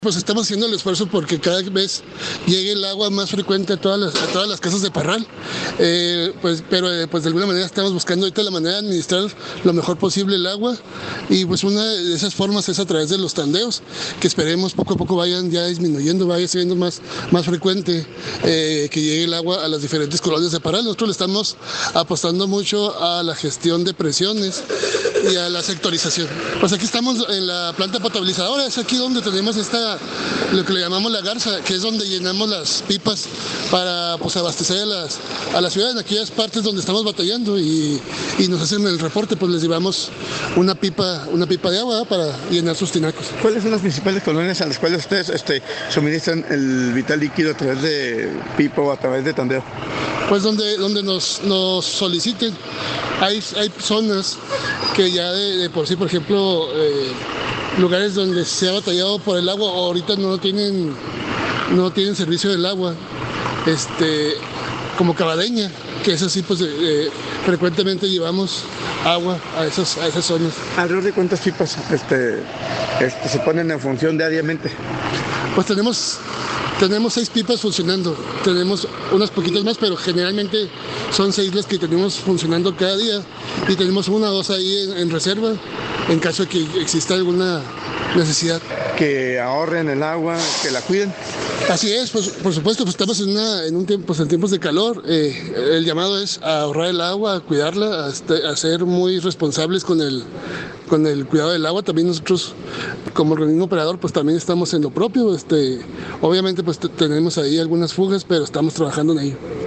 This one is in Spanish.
Pues estamos haciendo el esfuerzo porque cada vez llegue el agua más frecuente a todas las casas de Parral, pero de alguna manera estamos buscando ahorita la manera de administrar lo mejor posible el agua, y pues una de esas formas es a través de los tandeos, que esperemos poco a poco vayan ya disminuyendo, vaya siendo más frecuente que llegue el agua a las diferentes colonias de Parral. Nosotros le estamos apostando mucho a la gestión de presiones y a la sectorización. Pues aquí estamos en la planta potabilizadora, es aquí donde tenemos lo que le llamamos la garza, que es donde llenamos las pipas para pues abastecer a la ciudad en aquellas partes donde estamos batallando, y nos hacen el reporte, pues les llevamos una pipa de agua para llenar sus tinacos. ¿Cuáles son las principales colonias a las cuales ustedes suministran el vital líquido a través de pipa o a través de tandeo? Pues donde nos soliciten. Hay zonas que ya de por sí, por ejemplo, lugares donde se ha batallado por el agua, ahorita no tienen servicio del agua, como Cabadeña, que es así, pues frecuentemente llevamos agua a esas zonas. ¿Alrededor de cuántas pipas se ponen en función diariamente? Pues tenemos 6 pipas funcionando, tenemos unas poquitas más, pero generalmente son 6 las que tenemos funcionando cada día, y tenemos 1 o 2 ahí en reserva en caso de que exista alguna necesidad. Que ahorren el agua, que la cuiden. Así es, pues, por supuesto, pues estamos en tiempos de calor. El llamado es a ahorrar el agua, a cuidarla, a ser muy responsables con el cuidado del agua. También nosotros, como organismo operador, pues también estamos en lo propio. Obviamente, pues tenemos ahí algunas fugas, pero estamos trabajando en ello.